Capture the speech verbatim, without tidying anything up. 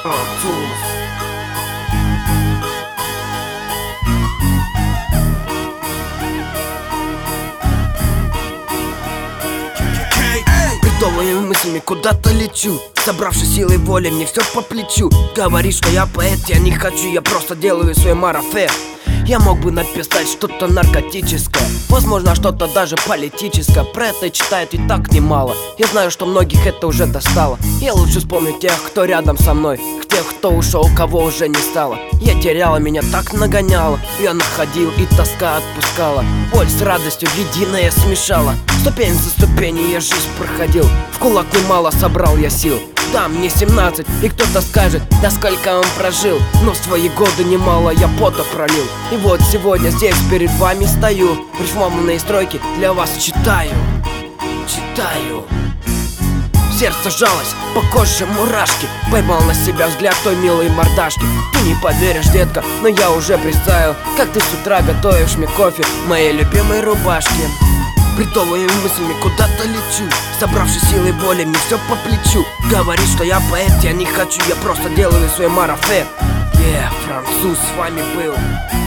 Француз. Придумываем мыслями, куда-то лечу. Собравшись силой воли, мне все по плечу. Говоришь, что я поэт, я не хочу, я просто делаю свой марафет. Я мог бы написать что-то наркотическое, возможно, что-то даже политическое. Про это читают и так немало. Я знаю, что многих это уже достало. Я лучше вспомню тех, кто рядом со мной, тех, кто ушел, кого уже не стало. Я теряла, меня так нагоняла. Я находил, и тоска отпускала. Боль с радостью в единое смешала. Ступень за ступенью я жизнь проходил. В кулак немало собрал я сил. Да, мне семнадцать, и кто-то скажет, да сколько он прожил. Но в свои годы немало я пота пролил. И вот сегодня здесь перед вами стою, рифмованные строки для вас читаю. Читаю. Сердце жалось, по коже мурашки. Поймал на себя взгляд той милой мордашки. Ты не поверишь, детка, но я уже представил, как ты с утра готовишь мне кофе в моей любимой рубашке. Придумываем мыслями, куда-то лечу. Собравшись силой воли, мне все по плечу. Говорит, что я поэт, я не хочу, я просто делаю свой марафет. Yeah, француз с вами был.